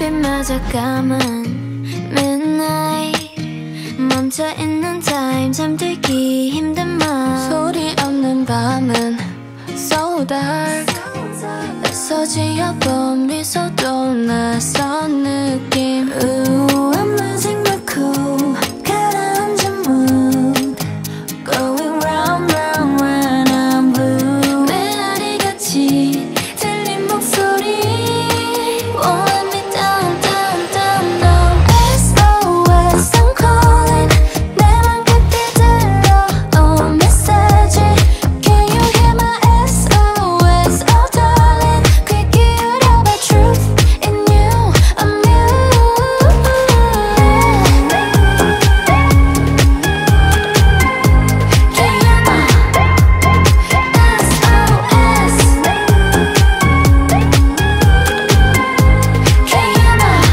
빛마저 감은 midnight 멈춰있는 time 잠들기 힘든 맘 소리 없는 밤은 so dark 애써 지어본 미소도 낯선 느낌 Ooh, I'm losing my cool 가라앉은 mood Going round round when I'm blue 메아리같이 들린 목소리 Won't let me down down down no SOS I'm calling 내 맘 깊이 들려 Oh message Can you hear my SOS Oh darling 귀 기울여봐 truth in you I'm you Can you hear my SOS Can you hear my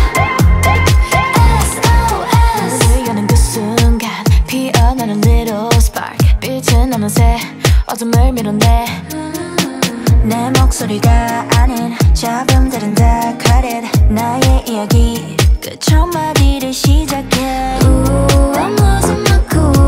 SOS 문을 여는 그 순간 피어나는 little spark 빛은 어느새 어둠을 밀어내 내 목소리가 아닌 잡음들은 다 credit 나의 이야기 끝 첫 마디를 시작해 Ooh, I'm losing my cool